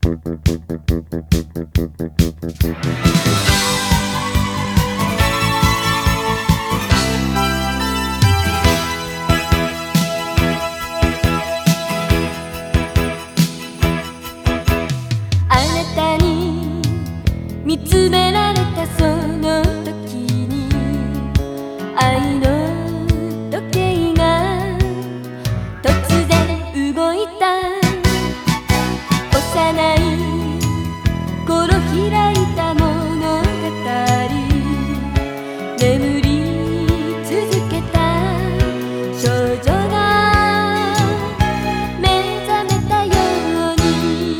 見つめられたその時に愛の時計が突然動いた。幼い頃開いた物語、眠り続けた少女が目覚めたように。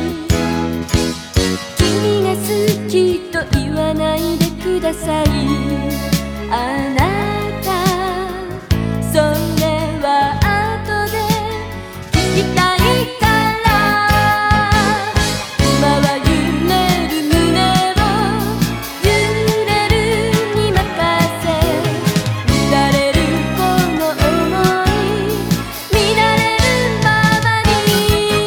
君が好きと言わないでください、あなた。それは後で聞きたいから。今は揺れる胸を揺れるに任せ、乱れるこの想い乱れるままに。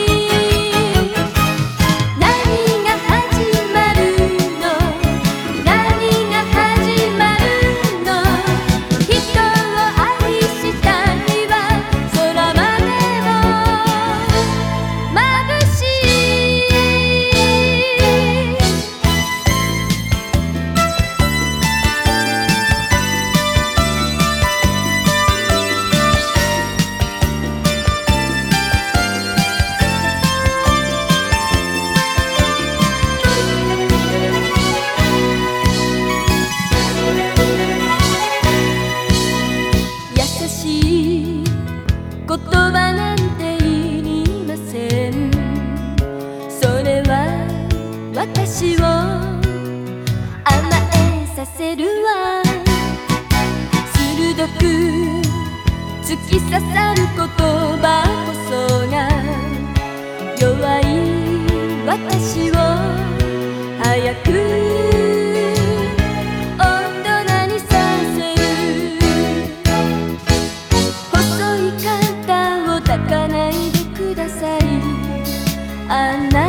何が始まるの、何が始まるの。人を愛した日は空までも眩しい。優しい言葉なんていりません。それは私を甘えさせるわ。鋭く突き刺さる言葉こそが弱い私を早く大人にさせる。細い肩を抱かないでください、あなた。